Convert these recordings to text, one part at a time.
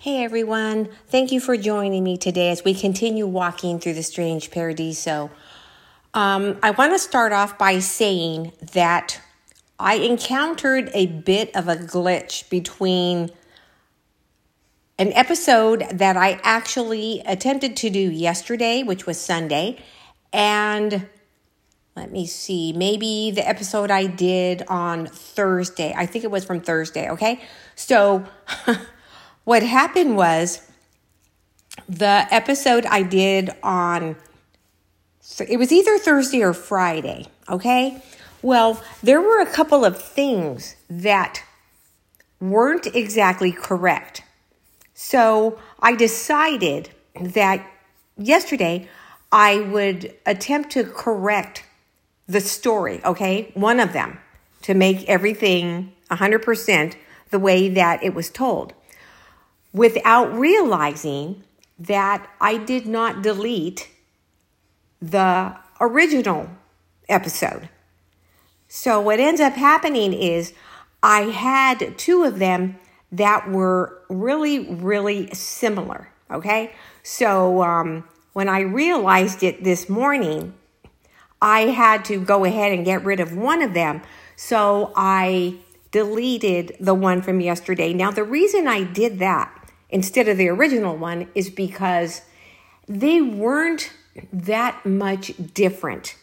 Hey everyone, thank you for joining me today as we continue walking through the Strange Paradiso. I want to start off by saying that I encountered a bit of a glitch between an episode that I actually attempted to do yesterday, which was Sunday, and let me see, maybe the episode I did on Thursday. I think it was from Thursday, okay? So what happened was the episode I did on, it was either Thursday or Friday, okay? Well, there were a couple of things that weren't exactly correct. So I decided that yesterday I would attempt to correct the story, okay? One of them, to make everything 100% the way that it was told, without realizing that I did not delete the original episode. So what ends up happening is I had two of them that were really similar, okay? So when I realized it this morning, I had to go ahead and get rid of one of them. So I deleted the one from yesterday. Now, the reason I did that instead of the original one is because they weren't that much different.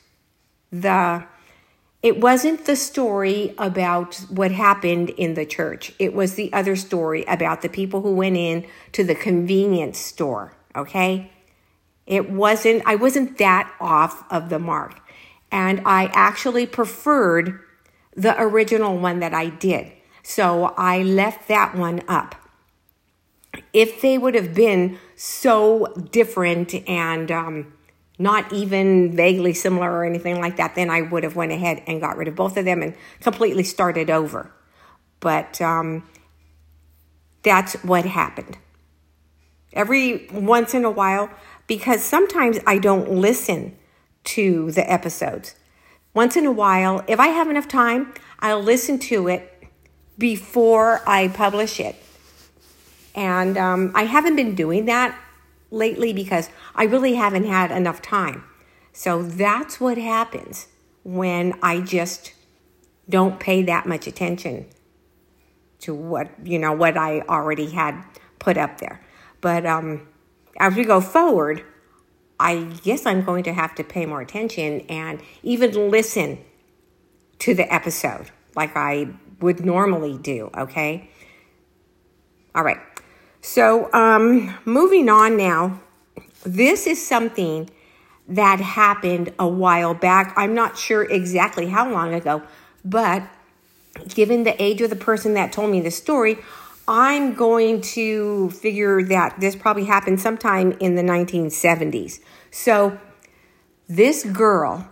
It wasn't the story about what happened in the church. It was the other story about the people who went in to the convenience store, okay? I wasn't that off of the mark. And I actually preferred the original one that I did. So I left that one up. If they would have been so different and not even vaguely similar or anything like that, then I would have went ahead and got rid of both of them and completely started over. But that's what happened. Every once in a while, because sometimes I don't listen to the episodes. Once in a while, if I have enough time, I'll listen to it before I publish it. And I haven't been doing that lately because I really haven't had enough time. So that's what happens when I just don't pay that much attention to what I already had put up there. But as we go forward, I guess I'm going to have to pay more attention and even listen to the episode like I would normally do, okay? All right. So moving on now, this is something that happened a while back. I'm not sure exactly how long ago, but given the age of the person that told me the story, I'm going to figure that this probably happened sometime in the 1970s. So this girl,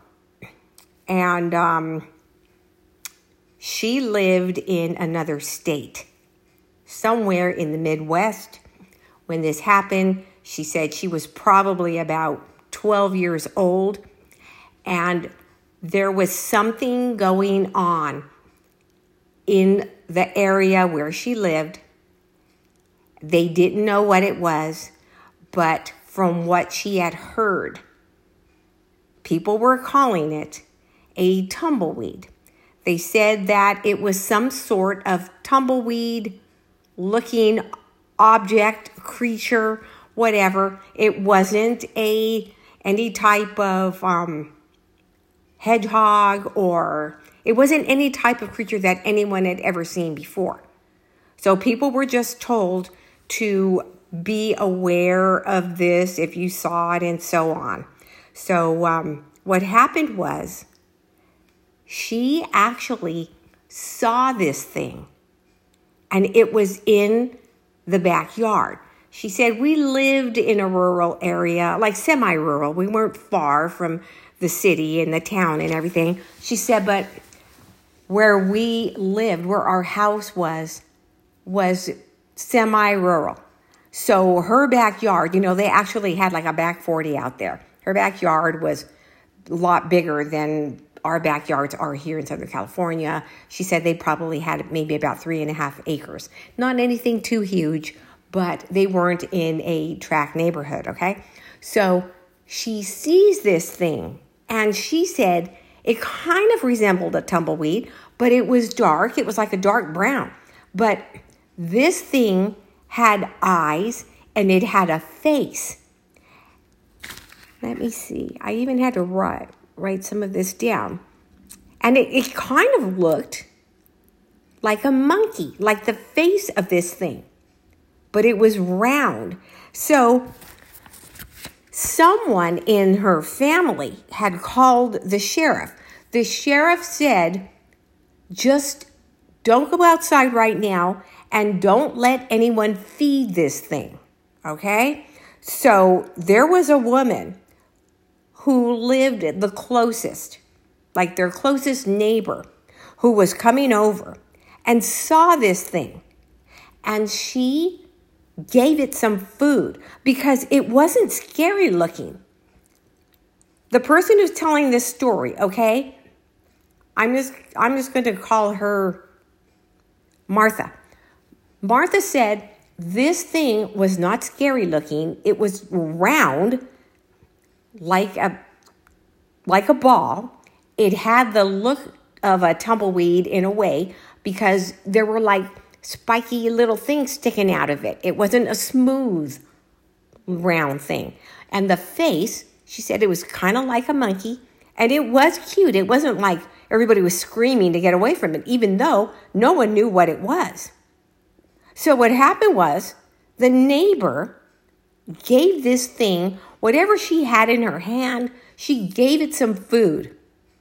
and she lived in another state, somewhere in the Midwest. When this happened, she said she was probably about 12 years old, and there was something going on in the area where she lived. They didn't know what it was, but from what she had heard, people were calling it a tumbleweed. They said that it was some sort of tumbleweed-looking object, creature, whatever. It wasn't any type of hedgehog, or it wasn't any type of creature that anyone had ever seen before. So people were just told to be aware of this if you saw it and so on. So what happened was she actually saw this thing, and it was in the backyard. She said, we lived in a rural area, like semi-rural. We weren't far from the city and the town and everything. She said, but where we lived, where our house was semi-rural. So her backyard, they actually had like a back 40 out there. Her backyard was a lot bigger than our backyards are here in Southern California. She said they probably had maybe about 3.5 acres. Not anything too huge, but they weren't in a tract neighborhood, okay? So she sees this thing, and she said it kind of resembled a tumbleweed, but it was dark. It was like a dark brown. But this thing had eyes, and it had a face. Let me see. I even had to write some of this down. And it kind of looked like a monkey, like the face of this thing. But it was round. So someone in her family had called the sheriff. The sheriff said, just don't go outside right now and don't let anyone feed this thing, okay? So there was a woman who lived the closest, like their closest neighbor, who was coming over and saw this thing. And she gave it some food because it wasn't scary looking. The person who's telling this story, okay, I'm just going to call her Martha. Martha said this thing was not scary looking. It was round, like a ball. It had the look of a tumbleweed in a way because there were like spiky little things sticking out of it. It wasn't a smooth, round thing. And the face, she said it was kind of like a monkey, and it was cute. It wasn't like everybody was screaming to get away from it, even though no one knew what it was. So what happened was the neighbor gave this thing whatever she had in her hand. She gave it some food.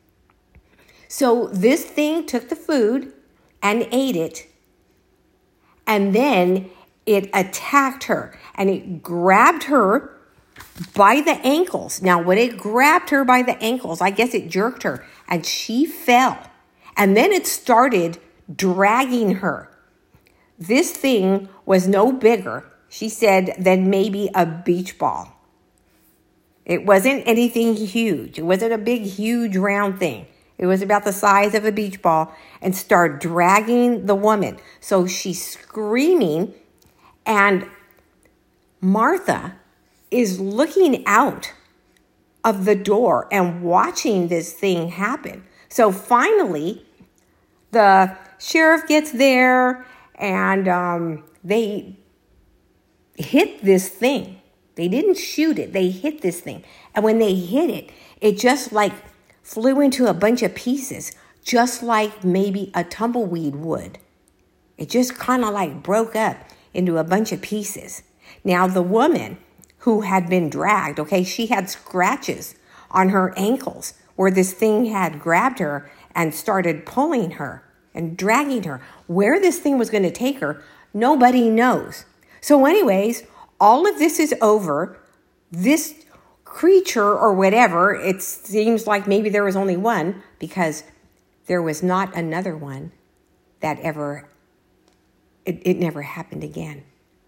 So this thing took the food and ate it. And then it attacked her and it grabbed her by the ankles. Now, when it grabbed her by the ankles, I guess it jerked her and she fell. And then it started dragging her. This thing was no bigger, she said, than maybe a beach ball. It wasn't anything huge. It wasn't a big, huge, round thing. It was about the size of a beach ball and started dragging the woman. So she's screaming, and Martha is looking out of the door and watching this thing happen. So finally, the sheriff gets there, and they hit this thing. They didn't shoot it. They hit this thing. And when they hit it, it just like flew into a bunch of pieces, just like maybe a tumbleweed would. It just kind of like broke up into a bunch of pieces. Now, the woman who had been dragged, okay, she had scratches on her ankles where this thing had grabbed her and started pulling her and dragging her. Where this thing was going to take her, nobody knows. So anyways, all of this is over. This creature or whatever, it seems like maybe there was only one because there was not another one that ever, it never happened again.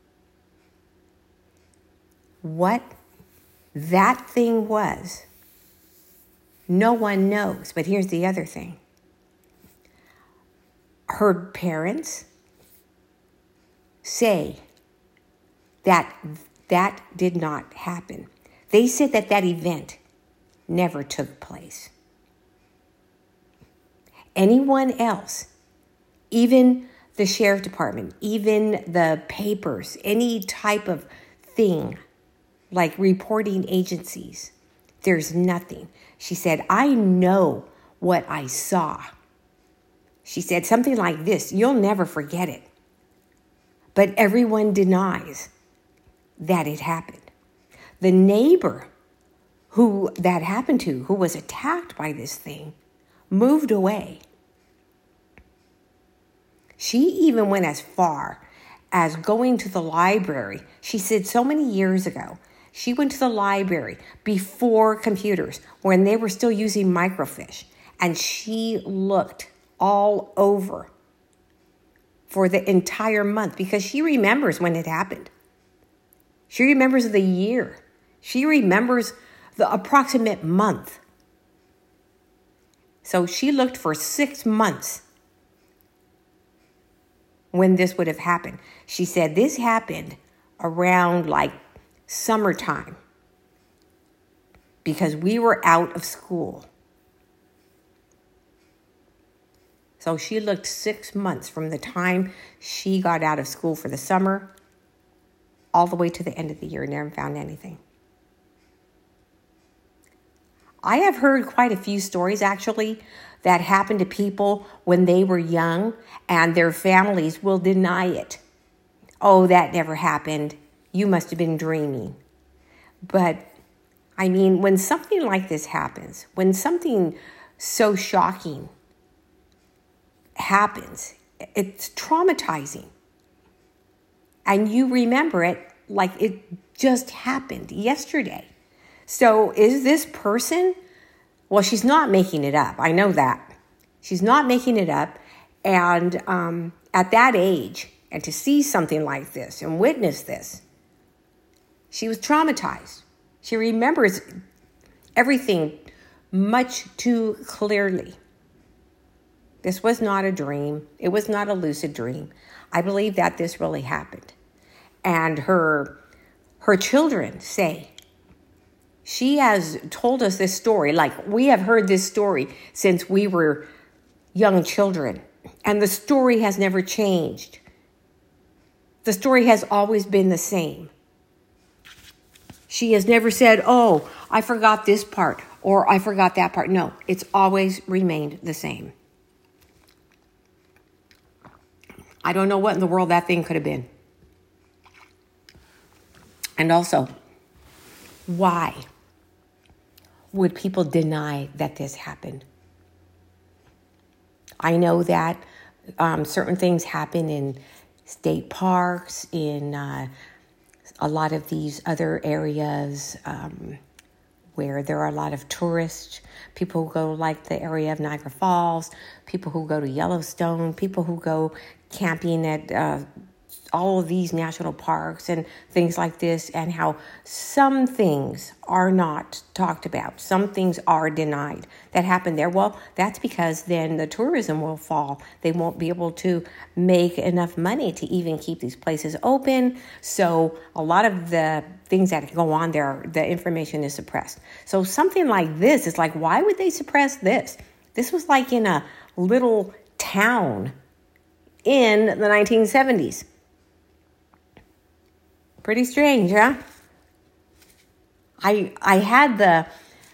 What that thing was, no one knows. But here's the other thing. Her parents say that that did not happen. They said that that event never took place. Anyone else, even the sheriff department, even the papers, any type of thing like reporting agencies, there's nothing. She said, I know what I saw. She said something like this, you'll never forget it. But everyone denies that it happened. The neighbor who that happened to, who was attacked by this thing, moved away. She even went as far as going to the library. She said so many years ago, she went to the library before computers when they were still using microfiche, and she looked all over for the entire month because she remembers when it happened. She remembers the year. She remembers the approximate month. So she looked for 6 months when this would have happened. She said this happened around like summertime because we were out of school. So she looked 6 months from the time she got out of school for the summer all the way to the end of the year, never found anything. I have heard quite a few stories, actually, that happened to people when they were young, and their families will deny it. Oh, that never happened. You must have been dreaming. But, I mean, when something like this happens, when something so shocking happens, it's traumatizing. And you remember it like it just happened yesterday. So is this person, well, she's not making it up. I know that. She's not making it up. And at that age, and to see something like this and witness this, she was traumatized. She remembers everything much too clearly. This was not a dream. It was not a lucid dream. I believe that this really happened. And her children say, she has told us this story, like we have heard this story since we were young children. And the story has never changed. The story has always been the same. She has never said, oh, I forgot this part or I forgot that part. No, it's always remained the same. I don't know what in the world that thing could have been. And also, why would people deny that this happened? I know that certain things happen in state parks, in a lot of these other areas where there are a lot of tourists, people who go like the area of Niagara Falls, people who go to Yellowstone, people who go camping at all of these national parks and things like this, and how some things are not talked about. Some things are denied that happen there. Well, that's because then the tourism will fall. They won't be able to make enough money to even keep these places open. So a lot of the things that go on there, the information is suppressed. So something like this is like, why would they suppress this? This was like in a little town in the 1970s. Pretty strange, huh? I had the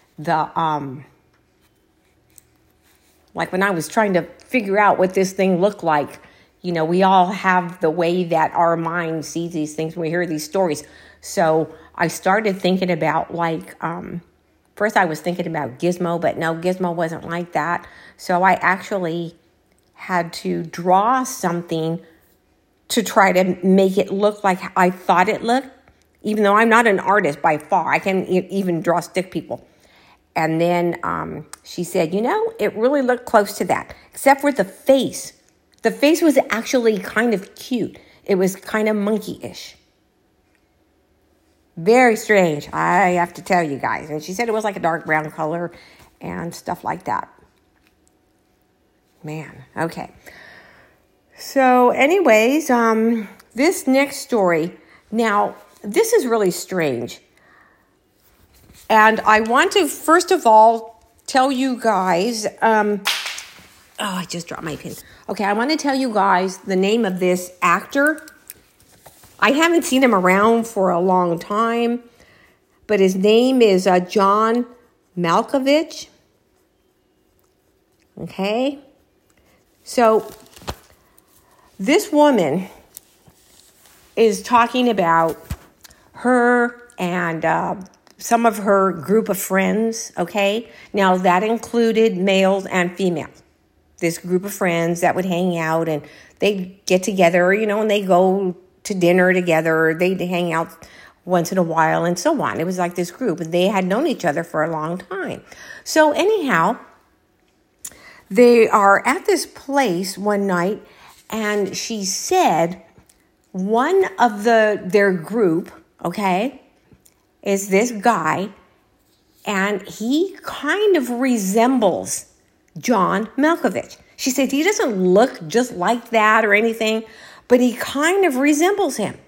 like when I was trying to figure out what this thing looked like, you know, we all have the way that our mind sees these things when we hear these stories. So I started thinking about like, first I was thinking about Gizmo, but no, Gizmo wasn't like that. So I actually had to draw something to try to make it look like I thought it looked, even though I'm not an artist by far. I can't even draw stick people. And then she said, you know, it really looked close to that, except for the face. The face was actually kind of cute. It was kind of monkey-ish. Very strange, I have to tell you guys. And she said it was like a dark brown color and stuff like that. Man, okay. So anyways, this next story, now, this is really strange. And I want to, first of all, tell you guys, I just dropped my pen. Okay, I want to tell you guys the name of this actor. I haven't seen him around for a long time, but his name is John Malkovich. Okay, so this woman is talking about her and some of her group of friends, okay? Now, that included males and females. This group of friends that would hang out and they'd get together, you know, and they go to dinner together. They'd hang out once in a while and so on. It was like this group, and they had known each other for a long time. So anyhow, they are at this place one night, and she said one of their group, okay, is this guy, and he kind of resembles John Malkovich. She said he doesn't look just like that or anything, but he kind of resembles him.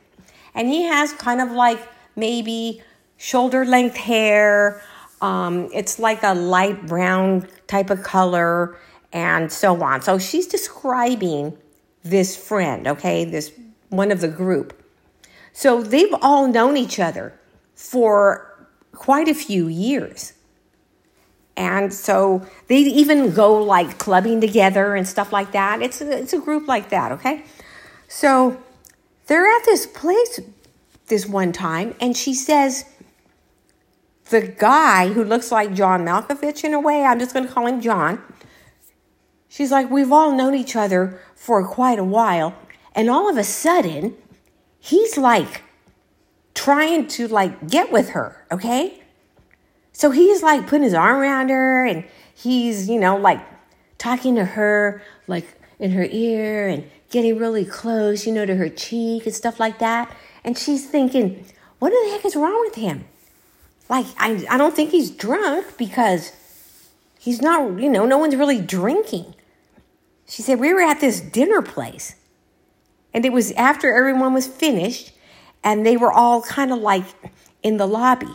And he has kind of like maybe shoulder length hair. It's like a light brown type of color and so on. So she's describing this friend, okay, this one of the group. So they've all known each other for quite a few years. And so they even go like clubbing together and stuff like that. It's a group like that, okay? So they're at this place this one time, and she says, the guy who looks like John Malkovich in a way, I'm just going to call him John. She's like, we've all known each other for quite a while, and all of a sudden, he's like trying to like get with her, okay? So he's like putting his arm around her, and he's, like talking to her like in her ear and getting really close, to her cheek and stuff like that. And she's thinking, what the heck is wrong with him? Like, I don't think he's drunk because he's not, no one's really drinking. She said, we were at this dinner place, and it was after everyone was finished, and they were all kind of like in the lobby.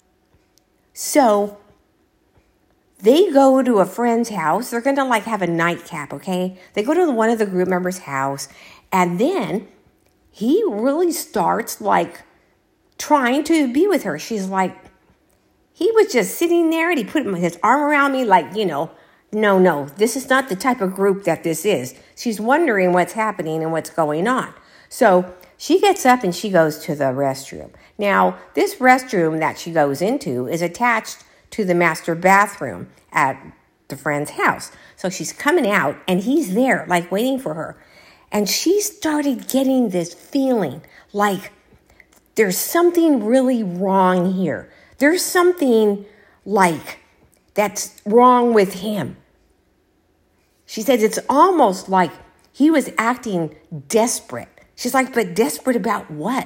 So they go to a friend's house. They're going to like have a nightcap, okay? They go to one of the group members' house, and then he really starts like trying to be with her. She's like, he was just sitting there, and he put his arm around me like, no, this is not the type of group that this is. She's wondering what's happening and what's going on. So she gets up and she goes to the restroom. Now, this restroom that she goes into is attached to the master bathroom at the friend's house. So she's coming out, and he's there, like waiting for her. And she started getting this feeling like there's something really wrong here. There's something like that's wrong with him. She said it's almost like he was acting desperate. She's like, but desperate about what?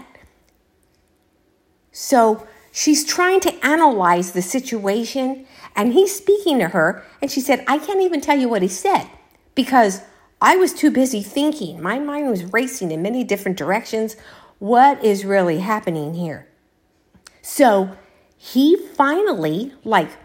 So she's trying to analyze the situation, and he's speaking to her, and she said, I can't even tell you what he said because I was too busy thinking. My mind was racing in many different directions. What is really happening here? So he finally,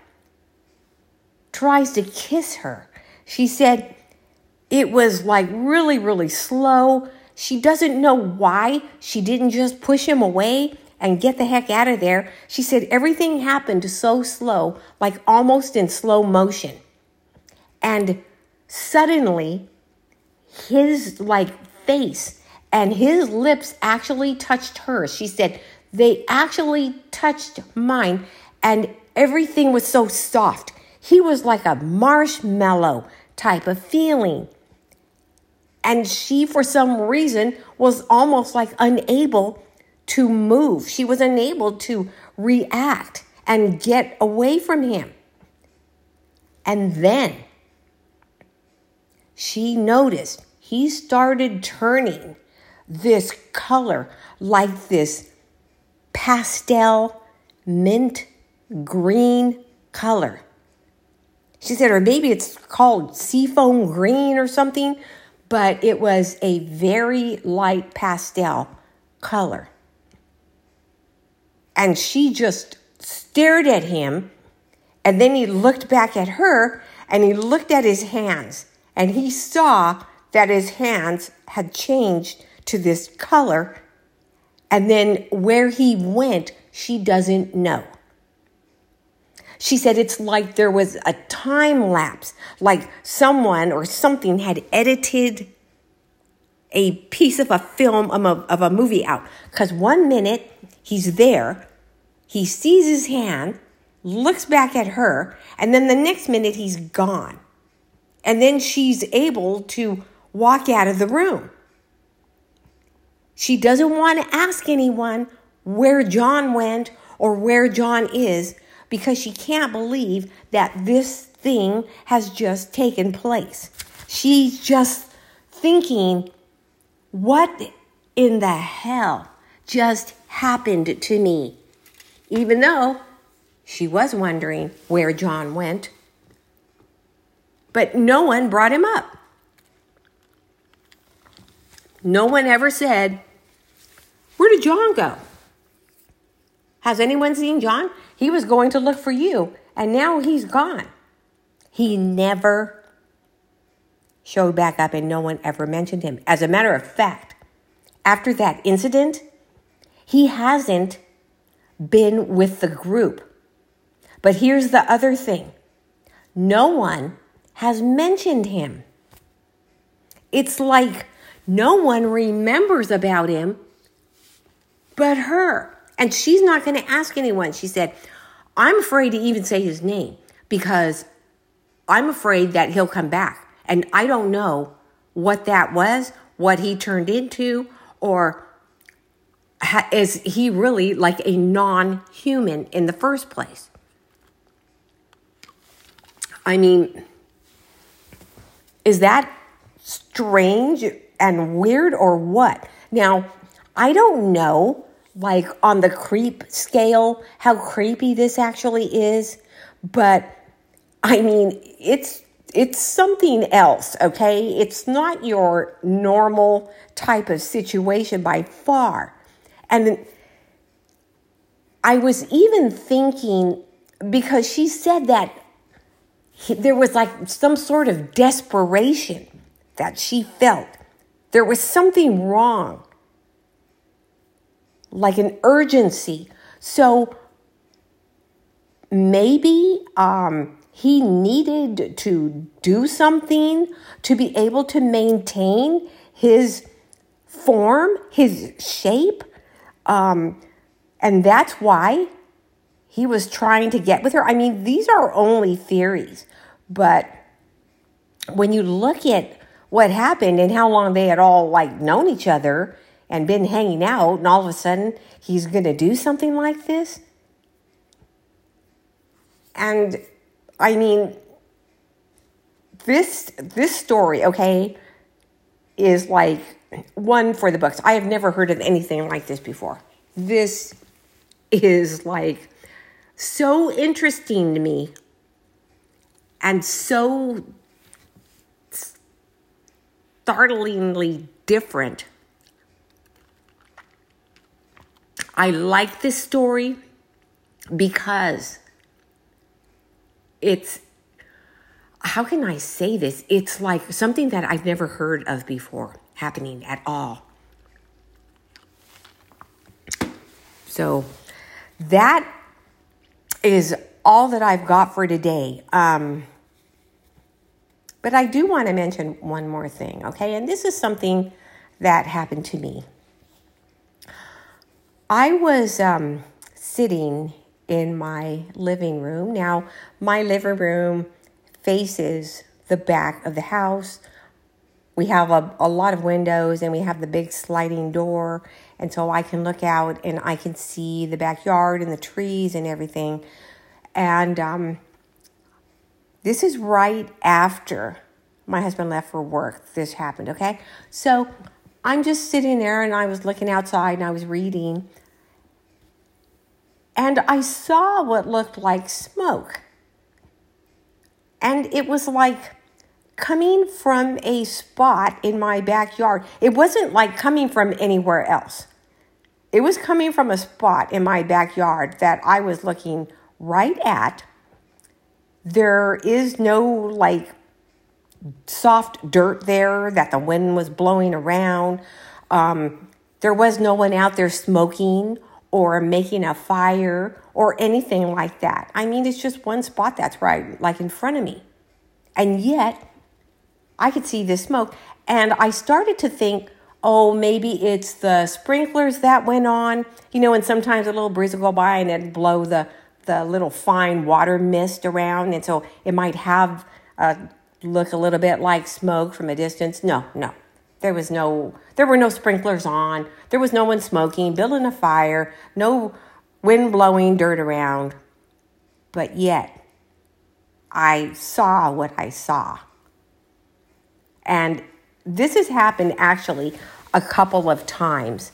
tries to kiss her. She said it was really, really slow. She doesn't know why she didn't just push him away and get the heck out of there. She said everything happened so slow, like almost in slow motion. And suddenly, his face and his lips actually touched hers. She said they actually touched mine, and everything was so soft. He was like a marshmallow type of feeling. And she, for some reason, was almost like unable to move. She was unable to react and get away from him. And then she noticed he started turning this color like this pastel mint green color. She said, or maybe it's called seafoam green or something, but it was a very light pastel color. And she just stared at him, and then he looked back at her, and he looked at his hands, and he saw that his hands had changed to this color, and then where he went, she doesn't know. She said it's like there was a time lapse, like someone or something had edited a piece of a film of a movie out. Because 1 minute he's there, he sees his hand, looks back at her, and then the next minute he's gone. And then she's able to walk out of the room. She doesn't want to ask anyone where John went or where John is, because she can't believe that this thing has just taken place. She's just thinking, what in the hell just happened to me? Even though she was wondering where John went. But no one brought him up. No one ever said, Where did John go? Has anyone seen John? He was going to look for you, and now he's gone. He never showed back up, and no one ever mentioned him. As a matter of fact, after that incident, he hasn't been with the group. But here's the other thing. No one has mentioned him. It's like no one remembers about him but her. And she's not going to ask anyone. She said, I'm afraid to even say his name because I'm afraid that he'll come back. And I don't know what that was, what he turned into, or is he really like a non-human in the first place? I mean, is that strange and weird or what? Now, I don't know, like on the creep scale, how creepy this actually is, but I mean, it's something else, okay? It's not your normal type of situation by far. And I was even thinking, because she said that there was like some sort of desperation that she felt. There was something wrong, like an urgency. So maybe he needed to do something to be able to maintain his form, his shape. And that's why he was trying to get with her. I mean, these are only theories. But when you look at what happened and how long they had all like known each other and been hanging out, and all of a sudden he's going to do something like this. And I mean, this story, okay, is like one for the books. I have never heard of anything like this before. This is like so interesting to me and so startlingly different. I like this story because it's, how can I say this? It's like something that I've never heard of before happening at all. So that is all that I've got for today. But I do want to mention one more thing, okay? And this is something that happened to me. I was sitting in my living room. Now, my living room faces the back of the house. We have a lot of windows, and we have the big sliding door. And so I can look out and I can see the backyard and the trees and everything. And this is right after my husband left for work. This happened, okay? So I'm just sitting there, and I was looking outside, and I was reading. And I saw what looked like smoke. And it was like coming from a spot in my backyard. It wasn't like coming from anywhere else. It was coming from a spot in my backyard that I was looking right at. There is no like soft dirt there that the wind was blowing around. There was no one out there smoking or making a fire or anything like that. I mean, it's just one spot that's right, like in front of me. And yet, I could see this smoke. And I started to think, oh, maybe it's the sprinklers that went on. You know, and sometimes a little breeze will go by and it'd blow the little fine water mist around. And so it might have look a little bit like smoke from a distance. No. There were no sprinklers on. There was no one smoking, building a fire, no wind blowing dirt around. But yet, I saw what I saw. And this has happened actually a couple of times.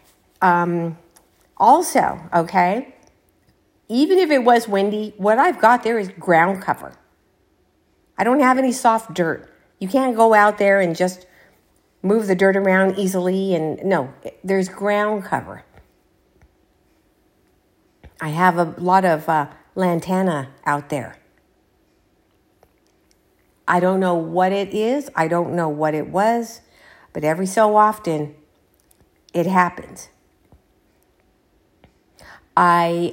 Also, okay, even if it was windy, what I've got there is ground cover. I don't have any soft dirt. You can't go out there and just move the dirt around easily. And no, there's ground cover. I have a lot of lantana out there. I don't know what it is. I don't know what it was. But every so often, it happens. I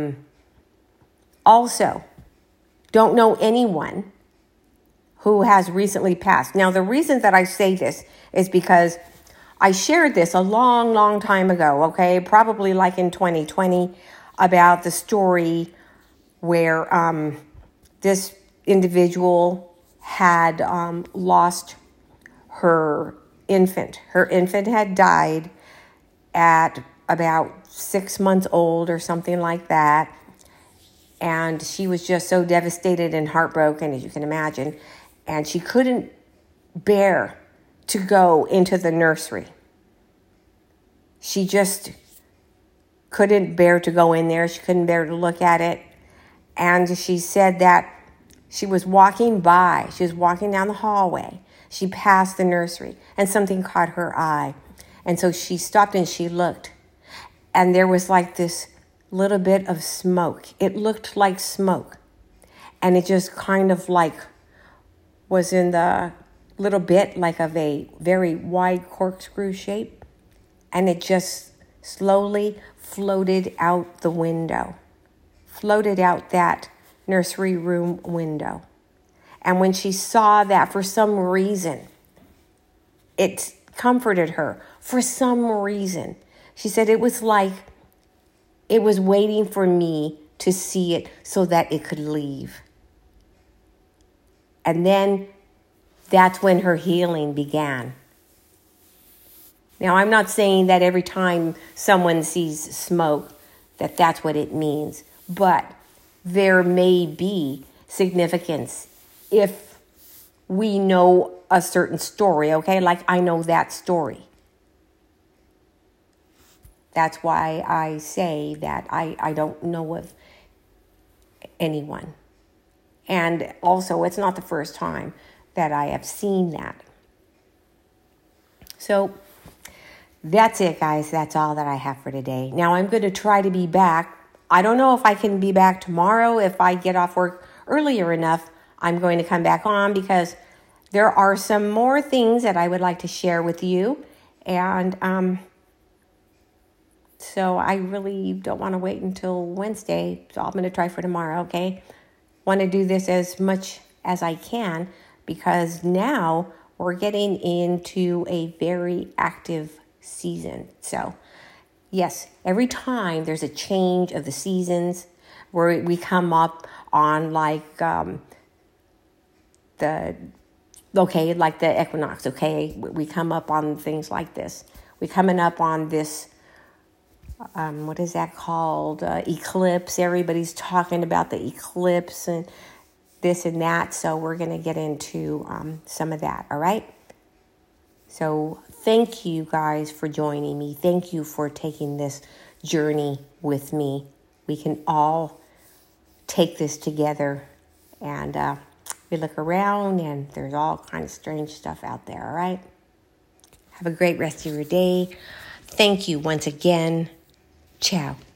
also don't know anyone who has recently passed. Now, the reason that I say this is because I shared this a long, long time ago, okay? Probably like in 2020, about the story where this individual had lost her infant. Her infant had died at about 6 months old or something like that. And she was just so devastated and heartbroken, as you can imagine. And she couldn't bear to go into the nursery. She just couldn't bear to go in there. She couldn't bear to look at it. And she said that she was walking by. She was walking down the hallway. She passed the nursery and something caught her eye. And so she stopped and she looked. And there was like this little bit of smoke. It looked like smoke. And it just kind of like was in the little bit like of a very wide corkscrew shape. And it just slowly floated out the window. Floated out that nursery room window. And when she saw that, for some reason, it comforted her. For some reason. She said it was like it was waiting for me to see it so that it could leave. And then that's when her healing began. Now, I'm not saying that every time someone sees smoke that that's what it means. But there may be significance if we know a certain story, okay? Like I know that story. That's why I say that I don't know of anyone. And also, it's not the first time that I have seen that. So that's it, guys. That's all that I have for today. Now, I'm going to try to be back. I don't know if I can be back tomorrow. If I get off work earlier enough, I'm going to come back on because there are some more things that I would like to share with you. And so I really don't want to wait until Wednesday. So I'm going to try for tomorrow, okay? Want to do this as much as I can because now we're getting into a very active season. So yes, every time there's a change of the seasons where we come up on like the equinox, okay? We come up on things like this. We're coming up on this, what is that called? Eclipse. Everybody's talking about the eclipse and this and that. So we're going to get into some of that, all right? So thank you guys for joining me. Thank you for taking this journey with me. We can all take this together. And we look around and there's all kinds of strange stuff out there, all right? Have a great rest of your day. Thank you once again. Ciao.